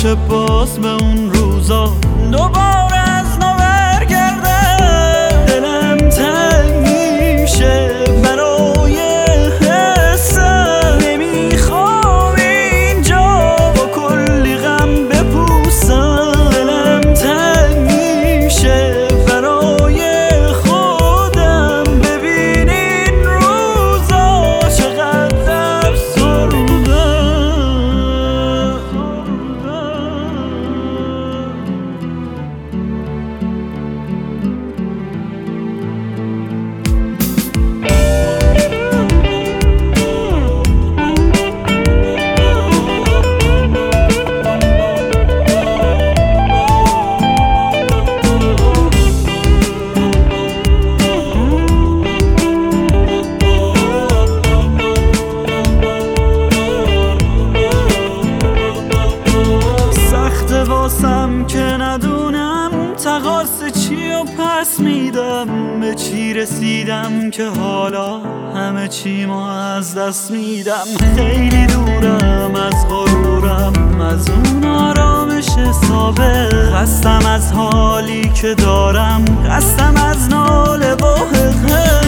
باشه باز به اون روزا دوباره از نو برگرده. دلم تنگ میشه برای حسم، نمیخوام اینجا با کلی غم بپوسم. دلم تنگ میشه برای خودم، ببین این روزا چقدر افسردم. واسم که ندونم تقاص چی و پس میدم، به چی رسیدم که حالا همه چیمو از دست میدم. خیلی دورم از غرورم، از اون آرامش ثابت. خستم از حالی که دارم، خستم از ناله و حقه.